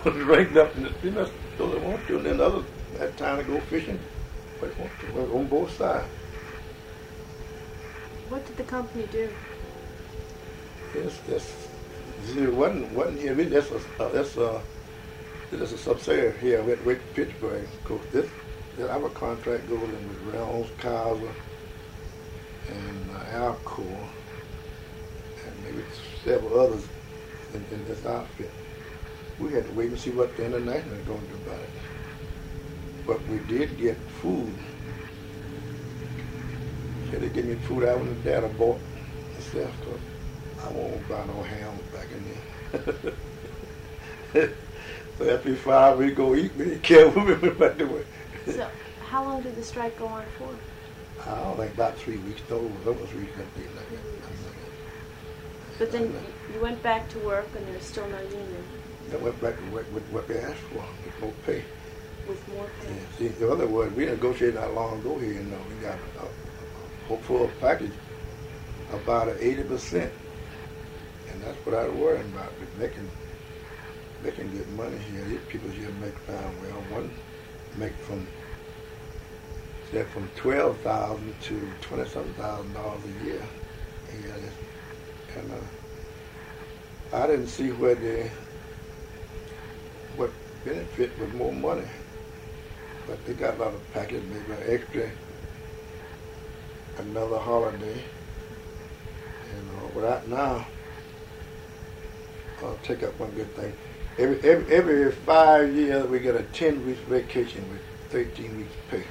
drink nothing. They must do what they want to, and then others had time to go fishing. But they want to. Well, on both sides. What did the company do? It wasn't here. Really, that's a subsidiary here with Pittsburgh. Of course, our contract goes in with Reynolds, Kaiser, and Alcor, and maybe several others in this outfit. We had to wait and see what the international is going to do about it. But we did get food. So they gave me food I went there and bought myself, because I won't buy no ham back in there. So after 5 weeks, go eat, we didn't care what we went back to work. So how long did the strike go on for? I don't think about 3 weeks, though. That was recently. But then you went back to work and there was still no union. I went back to work with what they asked for, with more pay. With more pay? Yeah. See, in other words, we negotiated not long ago here, you know. We got a hopeful package about 80%. And that's what I was worrying about. They can get money here. These people here make well. One make from $12,000 to $20-something thousand a year. Yeah, and I didn't see what benefit with more money. But they got a lot of packages, maybe an extra, another holiday. And without now, I'll take up one good thing. Every 5 years we get a 10 weeks vacation with 13 weeks pay.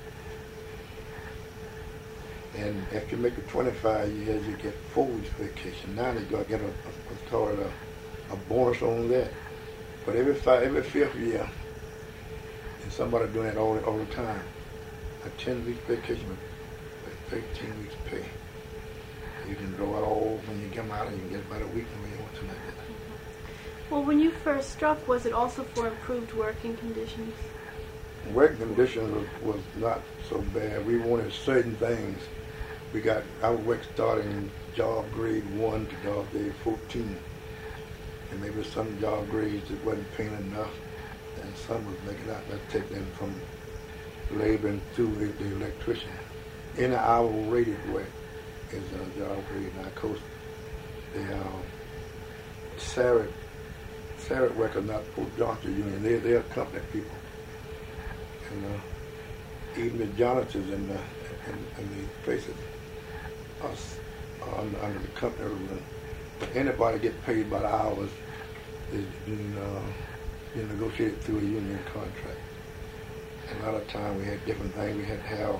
And if you make it 25 years, you get 4 weeks vacation. Now they got to get what's called a bonus on that. But every 5th year, and somebody doing that all the time, a 10 week vacation with 13 weeks pay. You can draw it all when you come out, and you can get about a week when you want to like that. Well, when you first struck, was it also for improved working conditions? Working conditions was not so bad. We wanted certain things. We got our work starting job grade 1 to job grade 14. And maybe some job grades that wasn't paying enough, and some was making out that take them from laboring through the electrician. Any hour rated work is a job grade. Now, of course, the Sarrett workers, not Port Johnson Union, they're company people. And even the janitors in the places are under the company rule. But anybody get paid by the hours is being negotiated through a union contract. And a lot of time we had different things. We had to have,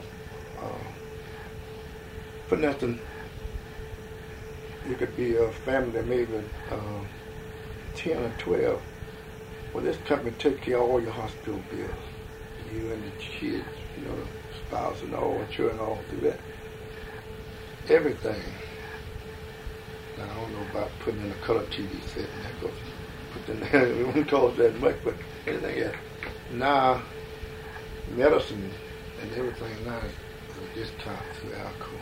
for instance, you could be a family that maybe 10 or 12. Well, this company takes care of all your hospital bills. You and the kids, the spouse and all, and children all through that. Everything. Now, I don't know about putting in a color TV set and that goes, it wouldn't cost that much, but anything else. Now, medicine and everything now is a discount through Alcor.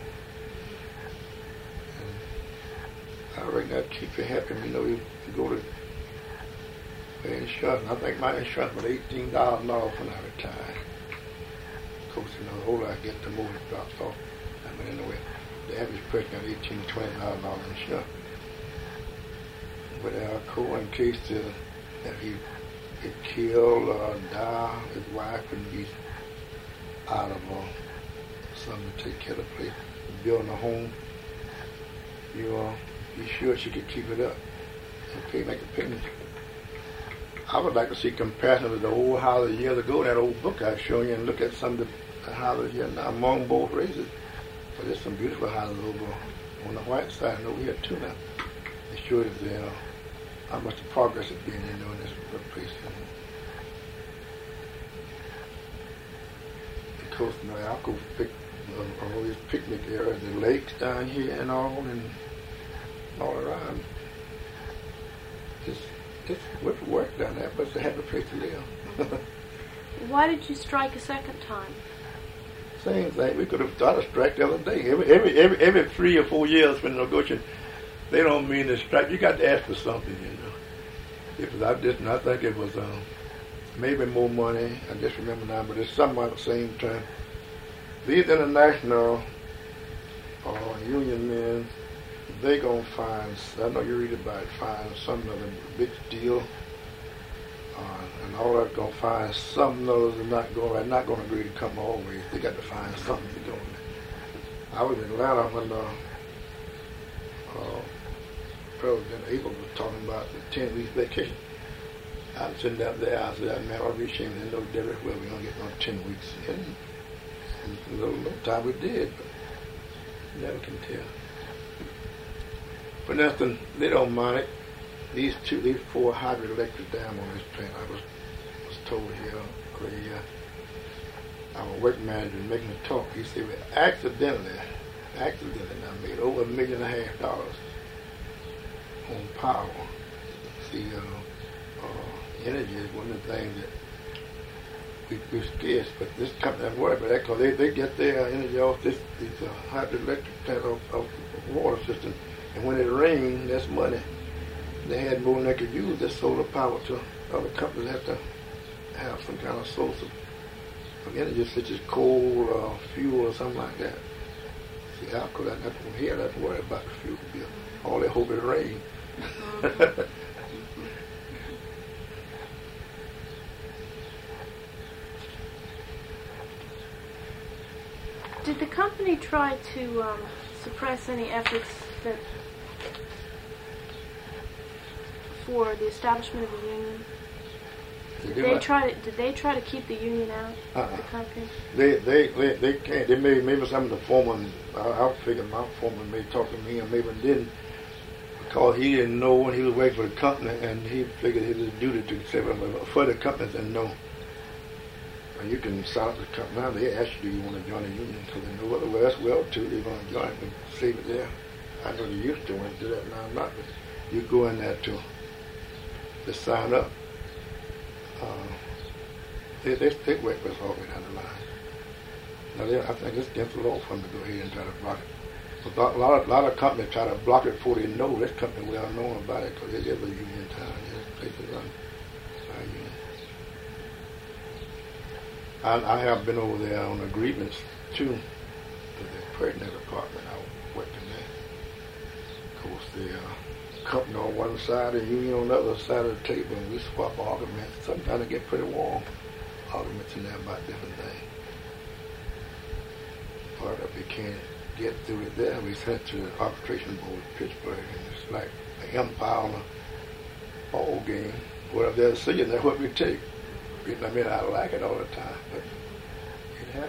And I reckon that keep you happy. You go to pay insurance. I think my insurance was $18,000 when I retired. Of course, the older I get, the more it drops off. I mean, anyway, the average person got $18,000 to $20,000 insurance. But Alcor, in case that he get killed or die, his wife would be out of something to take care of the place. Building a home, you be sure she could keep it up and make a payment. I would like to see comparison with the old houses years ago, that old book I've shown you, and look at some of the houses here now among both races. But there's some beautiful houses over on the white side and over here too now. It shows how much progress is being in this place. Of course, Alcor picked all these picnic areas, the lakes down here and all around. It's work down there, but it's a happy place to live. Why did you strike a second time? Same thing. We could have started a strike the other day. Every 3 or 4 years when negotiating, they don't mean to strike. You got to ask for something, I think it was maybe more money. I just remember now, but it's something at the same time. These international union men, they gonna find. I know you read about it, find some of them big deal, and all that gonna find some of those are not gonna agree to come always. They got to find something to do. I was in Atlanta when President Abel was talking about the 10 weeks vacation. I was sitting up there. I said, man, I'll be ashamed to know Derek. Well, we're gonna get on 10 weeks in. And a little time we did, but you never can tell. For instance, they don't mind it. These 4 hydroelectric dams on this plant, I was told here, our work manager was making a talk. He said, we accidentally, I made over $1.5 million on power. See, energy is one of the things that we scarce, but this company doesn't worry about that because they get their energy off these hydroelectric plant off the water system, and when it rains, that's money. They had more than they could use this solar power to. Other companies have to have some kind of source of energy, such as coal or fuel or something like that. See, Alco doesn't have to worry about the fuel bill. All they hope it rains. Did the company try to suppress any efforts for the establishment of a union? Did they try to keep the union out of the company? They can't. They maybe some of the foremen. I figure my foreman may talk to me, or maybe didn't, because he didn't know when he was working for the company, and he figured it was his duty to say, but for the company, said no. And you can sign up the company now. They ask you, do you want to join the union? Because they know what the well too. They're going to join it and save it there. I know they used to want to do that. Now I'm not. But you go in there to sign up. They work with us all the way down the line. Now I think it's against the law for them to go ahead and try to block it. But a lot of companies try to block it before they know. This company well known about it because it is a union town. This place is run by a union. I have been over there on a grievance too, to the pregnant department. I was working there. Of course, the company on one side and union on the other side of the table, and we swap arguments. Sometimes it get pretty warm arguments in there about different things. Part of it can't get through it there. We sent to the arbitration board in Pittsburgh, and it's like an empire on a ball game. Whatever they're seeing, that's what we take. I mean, I like it all the time, but it happens.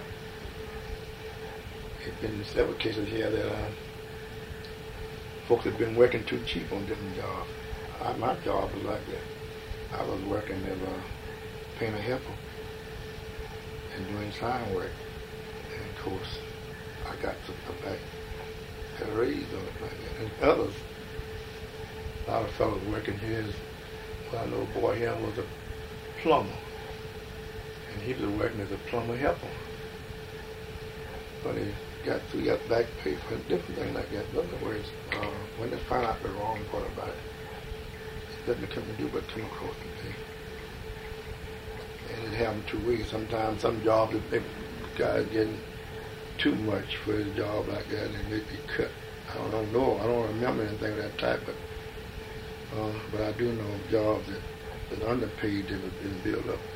It's been several cases here that folks have been working too cheap on different jobs. My job was like that. I was working as a painter helper and doing sign work. And of course, I got to back at a raise on it like that. And others, a lot of fellows working here, I know a boy here was a plumber. And he was working as a plumber helper. But he got back pay for different things like that. In other words, when they find out the wrong part about it, it doesn't come to do but come across the pay. And it happens two ways. Sometimes some jobs, if guys getting too much for his job like that, and they be cut. I don't know. I don't remember anything of that type, but I do know jobs that is underpaid that have been built up.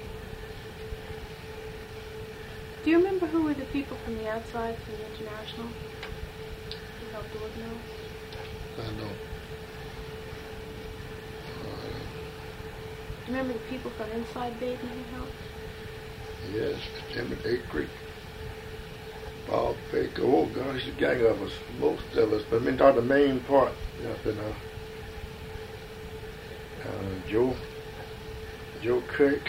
Do you remember who were the people from the outside, from the International, who helped organize? I don't. Do you remember the people from inside Baden who helped? Yes, Jimmy Acre, Bob Baker. Oh gosh, a gang of us, most of us. But I mean, the main part, you know, Joe Kirk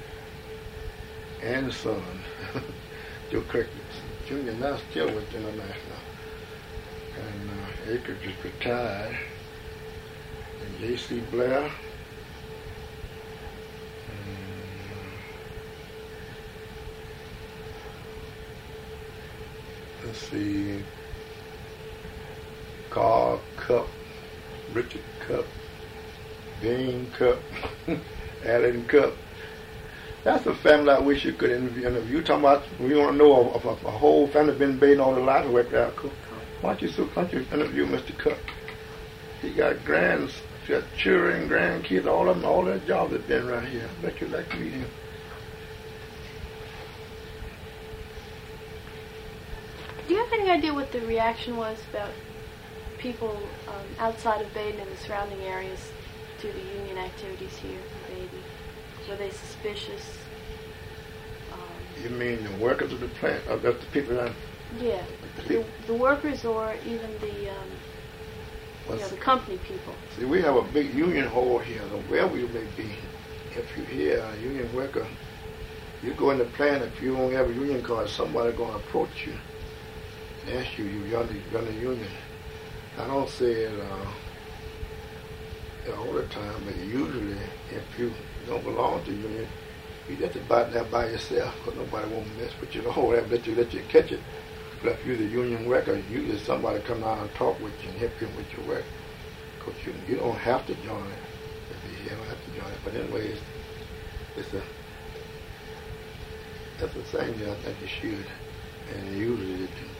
and son. Joe Kirk Jr. now still with International. And Acre just retired. And J.C. Blair. Let's see, Carl Cup, Richard Cup, Bean Cup, Allen Cup. That's a family I wish you could interview. And if you talking about, we want to know of a whole family been bathed all their lives worked out. Cool. Why don't you interview Mr. Cup? He got children, grandkids, all of them, all their jobs have been right here. I bet you'd like to meet him. Do you have any idea what the reaction was about people outside of Baden and the surrounding areas to the union activities here in Baden? Were they suspicious? You mean the workers of the plant, or the people that? Yeah, the workers, or even the the company people. See, we have a big union hall here, so where we may be. If you hear a union worker, you go in the plant, if you don't have a union card, somebody going to approach you and ask you, you're on the union. I don't say it all the time, but usually if you don't belong to the union, you just about there by yourself, because nobody won't mess with you. The whole have let you catch it. But if you're the union worker, usually somebody come down and talk with you and help you with your work. Because you don't have to join it. If you don't have to join it. But anyway, that's the thing that I think you should. And usually you do.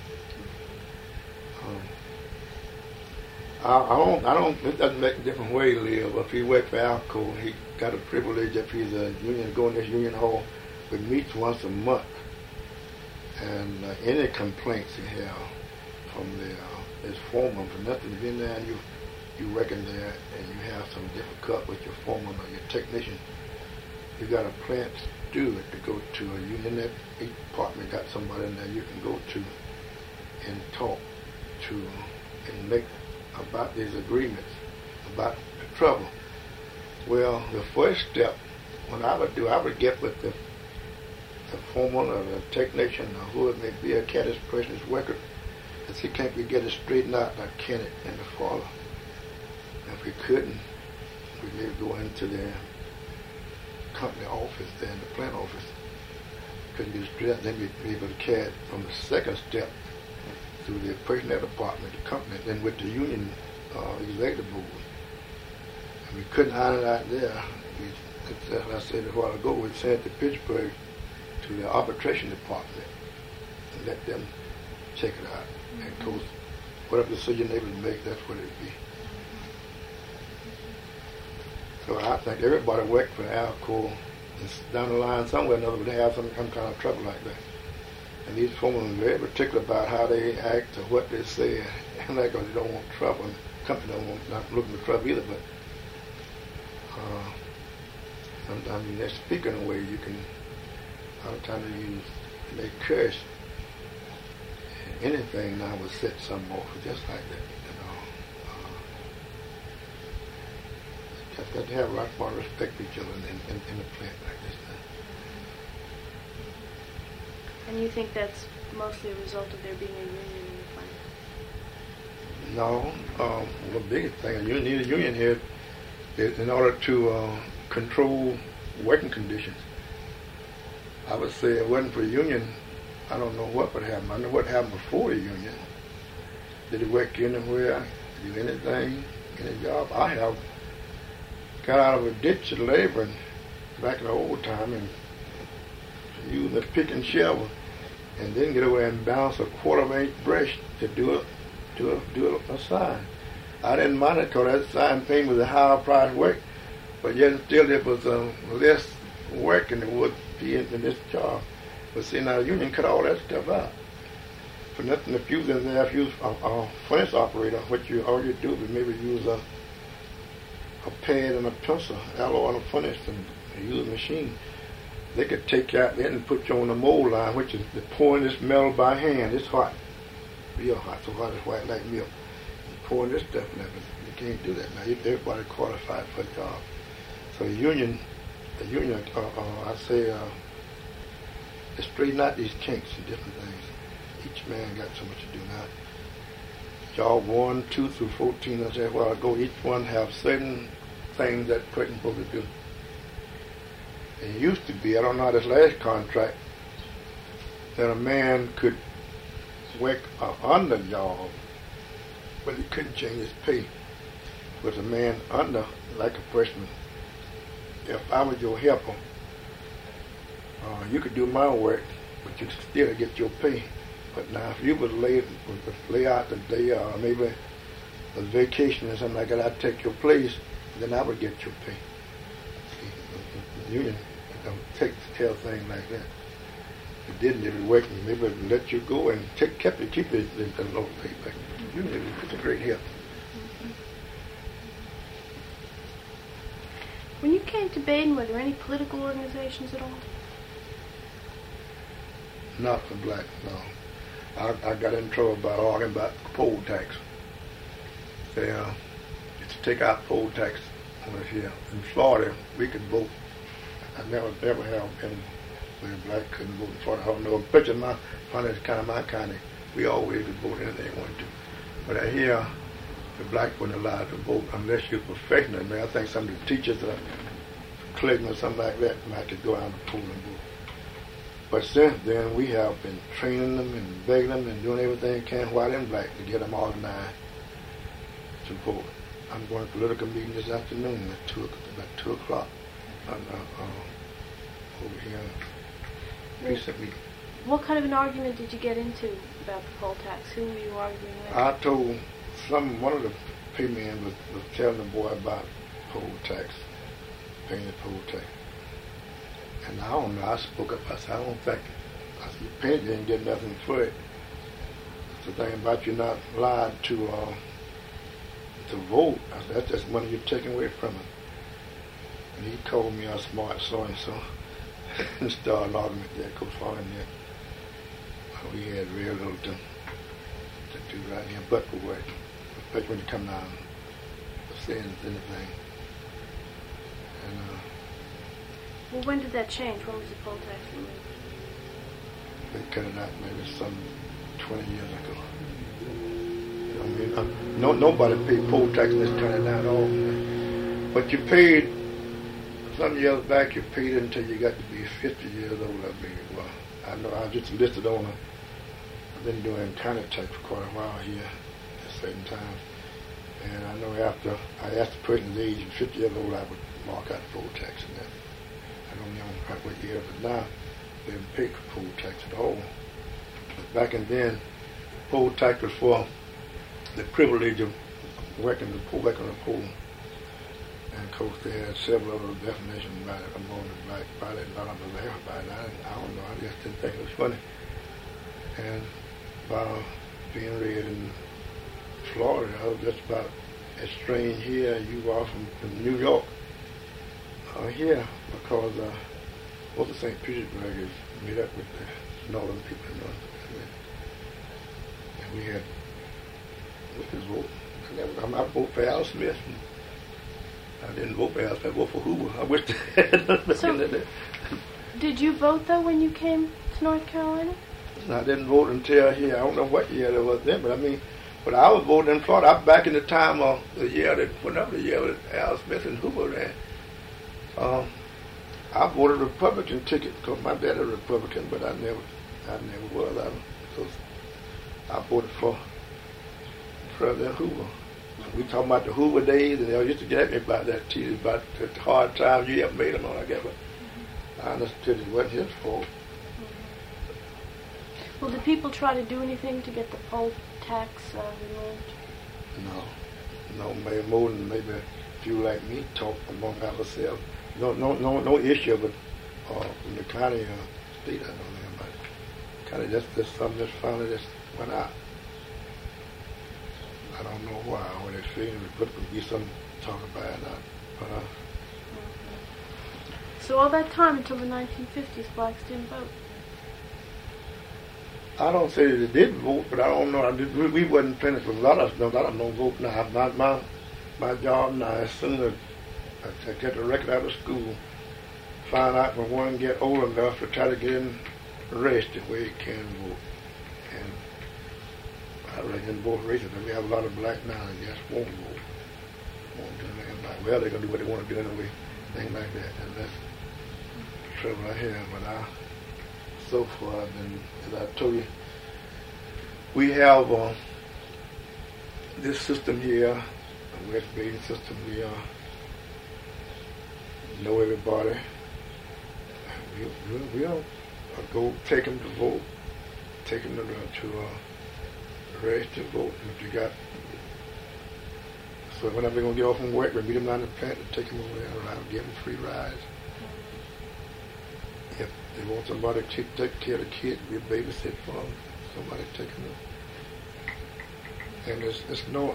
It doesn't make a different way to live. If he worked for Alco, he got a privilege if he's a union, go in this union hall, but meets once a month. And any complaints he have from his foreman, for nothing, been there and you working there and you have some difficult with your foreman or your technician, you got a plant steward to go to a union. That each department got somebody in there you can go to and talk to and make about these agreements, about the trouble. Well, the first step, what I would do, I would get with the foreman or the technician or who it may be, a cat this person's worker, if he can't get it straightened out, like Kenneth and the father. If we couldn't, we may go into the company office there in the plant office. Couldn't get it straightened out, then we'd be able to carry it from the second step through the personnel department, the company, then with the union executive board. And we couldn't hide it out there. As I said a while ago, we'd send it to Pittsburgh to the arbitration department and let them check it out. Mm-hmm. And of course, whatever decision they would make, that's what it would be. So I think everybody worked for Alco, and down the line somewhere or another would have some kind of trouble like that. And these foremen are very particular about how they act or what they say, and that's because they don't want trouble. And the company don't want, not looking for trouble either, but sometimes when they speak in a way, you can, a lot of times they curse. And anything now will set some off just like that, you know. Just got to have a lot more respect for each other in a plant like this now. And you think that's mostly a result of there being a union in the plant? No. The biggest thing, you need a union here is in order to control working conditions. I would say if it wasn't for a union, I don't know what would happen. I know what happened before the union. Did he work anywhere, do anything, any job? I have got out of a ditch laboring back in the old time and using a pick and shovel, and then get over and bounce a 1/4 inch brush to do a sign. I didn't mind it because that sign thing was a higher price work, but yet still it was less work than it would be in this job. But see, now the union cut all that stuff out. For nothing, if you was in there, if you was a furnace operator, all you do is maybe use a pad and a pencil, alloy on a furnace, and use a machine. They could take you out there and put you on the mold line, which is the pouring this metal by hand. It's hot, real hot, so hot it's white like milk. And pouring this stuff in there, but you can't do that now. Everybody qualified for the job. So the union, I say, they straighten out these kinks and different things. Each man got so much to do now. Job 1, 2 through 14, I said, well, each one have certain things that person supposed to do. It used to be, I don't know how this last contract, that a man could work on the job, but he couldn't change his pay. was a man under, like a person. If I was your helper, you could do my work, but you could still get your pay. But now, if you would lay out the day, or maybe a vacation or something like that, I'd take your place, then I would get your pay. See, the union don't tell things like that. If it didn't, it would work, and maybe it would let you go and keep it the low pay. But the union was a great help. When you came to Baden, were there any political organizations at all? Not for black, no. I got in trouble by arguing about poll tax. They used to take out poll tax on us here. In Florida, we could vote. I never have been where black couldn't vote in Florida. I don't know. Especially my county, we always could vote anything they wanted to. But out here, the black weren't allowed to vote unless you're professional. I mean, I think some of the teachers are Clinton or something like that might could go out and poll and vote. But since then, we have been training them and begging them and doing everything we can, white and black, to get them organized to vote. I'm going to a political meeting this afternoon at about 2 o'clock over here. Recently. What kind of an argument did you get into about the poll tax? Who were you arguing with? I told one of the paymen was telling the boy about poll tax, paying the poll tax. And I don't know, I spoke up, I said, I don't think, you didn't get nothing for it. It's the thing about you not allowed to vote. I said, that's just money you're taking away from it. And he called me a smart so-and-so and started an argument there, Coach Farley there. We had real little to do right here, but for work. Especially when you come down and saying anything. And, well, when did that change? When was the poll tax removed? They cut it out maybe some 20 years ago. I mean, nobody paid poll tax in this county now at all. But you paid, some years back, you paid it until you got to be 50 years old, I believe. Well, I know I just listed on I've been doing county tax for quite a while here at certain times. And I know after I asked the person's age, 50 years old, I would mark out poll tax in that. I don't know quite what year, but now they didn't pay poll tax at all. But back then, poll tax was for the privilege of working the poll. And of course, they had several other definitions about it among the black body, not on the left body. I don't know, I just didn't think it was funny. And by being raised in Florida, I was just about as strange here as you are from New York. Here, because most of St. Petersburg is made up with the northern people. And we had, I voted for Al Smith. I didn't vote for Al Smith, I voted for Hoover. I wish they had. So, did you vote, though, when you came to North Carolina? I didn't vote until here. I don't know what year it was then, but I mean, but I was voting in Florida. I was back in the time of the year that Al Smith and Hoover ran. I voted Republican ticket because my dad was a Republican, but I never was. Because I voted for President Hoover. We talking about the Hoover days, and they used to get at me about that, tease about the hard times you ever made them on, I guess. But I understood it wasn't his fault. Well, did people try to do anything to get the poll tax removed? No, maybe more than maybe a few like me talk among ourselves. No issue of it from the county or state. I don't know about it. County, that's something that's finally just went out. I don't know why. When it's feeling it could be some talk about it. So all that time until the 1950s, blacks didn't vote. I don't say that they didn't vote, but I don't know. We wasn't finished with a lot of them don't vote now. My job now, as soon as I get the record out of school, find out when one get old enough to try to get in arrested where he can vote. And I reckon in both races, we have a lot of black now that just won't vote. Won't do anything about it. Well, they're going to do what they want to do anyway, things like that. And that's the trouble I have. But so far, as I told you, we have this system here West Baden system, we know everybody. We'll go take them to vote, take them to register to vote. And if you got, so whenever they're going to get off from work, we meet them down the plant and take them over there and I'll give them free rides. If they want somebody to take care of the kids, we'll babysit for them. Somebody take them. And there's no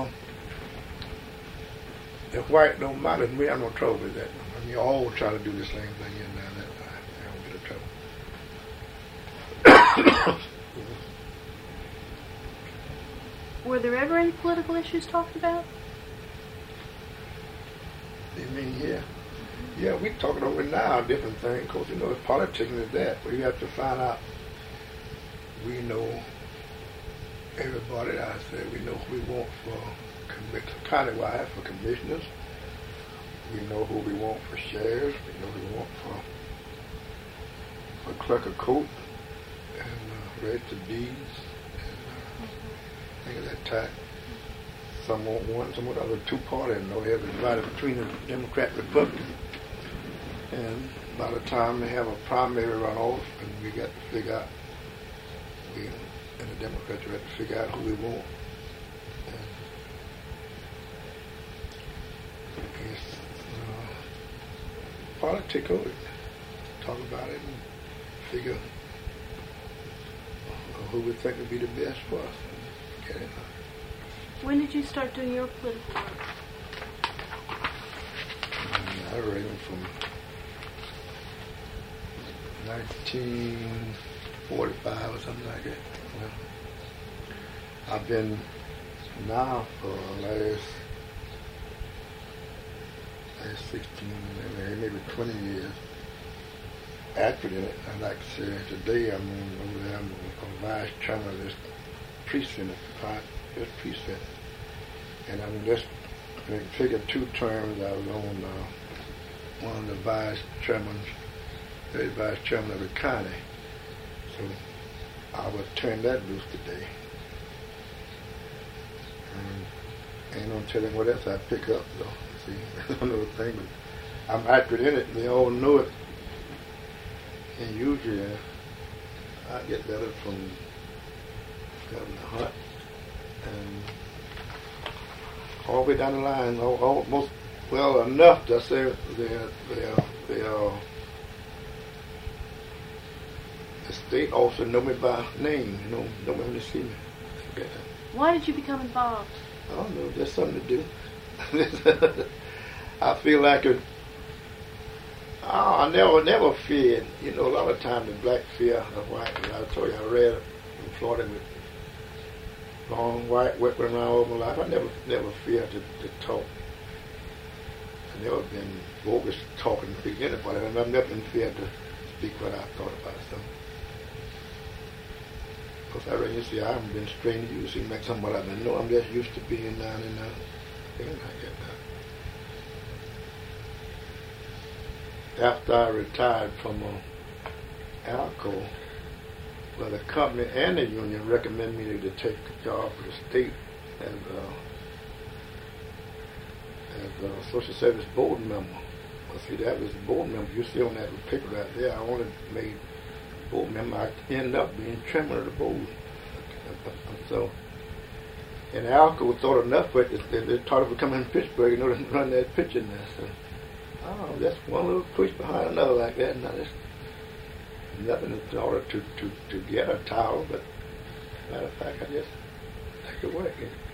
if white don't matter, we have no trouble with that. I mean, you all try to do the same thing here now and then. I don't get in trouble. Were there ever any political issues talked about? You mean here? Yeah, we're talking over now different things, because, you know, politics is that. We have to find out. We know everybody, I said, we know who we want for countywide for commissioners. We know who we want for sheriffs. We know who we want for clerk of court and register deeds and things of that type. Some want one, some want the other. Two-party, and they have divided between the Democrat and Republican. And by the time they have a primary runoff, and we got to figure out, we and the Democrats have to figure out who we want. And it's political. Talk about it and figure who we think would be the best for us. And get it. When did you start doing your political work? I read from 1945 or something like that. Well, I've been now for the last 16, maybe 20 years active in it. I'd like to say today I'm over there, I'm a vice chairman of this precinct, this precinct. And I'm just figure 2 terms I was on one of the vice chairman of the county. So I would turn that loose today. And ain't no telling what else I pick up though. See, that's another thing. But I'm active in it and they all know it. And usually I get better from Governor Hunt and all the way down the line, almost well enough to say the state officer know me by name, know me when they see me. Okay. Why did you become involved? I don't know, just something to do. I feel like I never feared. You know, a lot of times the black fear the white. I told you I read in Florida with long white working around all my life. I never feared to talk. I've never been bogus talking to anybody. I've never been feared to speak what I thought about something. Because I reckon, you see, I haven't been strange to you. Seem like somebody I've been know. I'm just used to being down in things like that. After I retired from ALCO, well, the company and the union recommended me to take a job for the state as a social service board member. Well, see, that was the board member. You see on that paper right there, I only made board member. I ended up being chairman of the board. So, and ALCO thought enough for it. They thought of coming in Pittsburgh, you know, to run that picture in there. So, oh, that's one little push behind another like that. Now, that's nothing in order to get a towel, but matter of fact, I just like to work.